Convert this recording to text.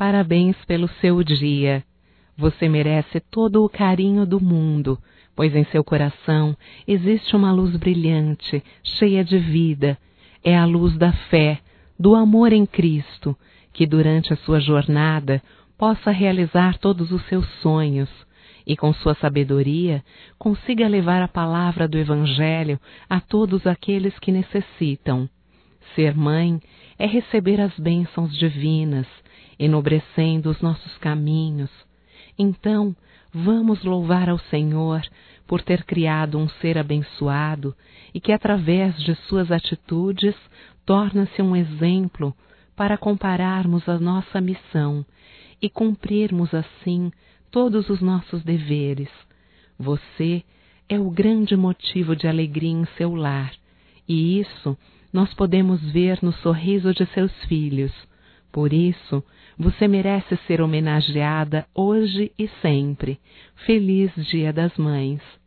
Parabéns pelo seu dia. Você merece todo o carinho do mundo, pois em seu coração existe uma luz brilhante, cheia de vida. É a luz da fé, do amor em Cristo, que durante a sua jornada possa realizar todos os seus sonhos e, com sua sabedoria, consiga levar a palavra do Evangelho a todos aqueles que necessitam. Ser mãe é receber as bênçãos divinas, enobrecendo os nossos caminhos. Então, vamos louvar ao Senhor por ter criado um ser abençoado e que, através de suas atitudes, torna-se um exemplo para compararmos a nossa missão e cumprirmos assim todos os nossos deveres. Você é o grande motivo de alegria em seu lar, e isso nós podemos ver no sorriso de seus filhos. Por isso, você merece ser homenageada hoje e sempre. Feliz Dia das Mães!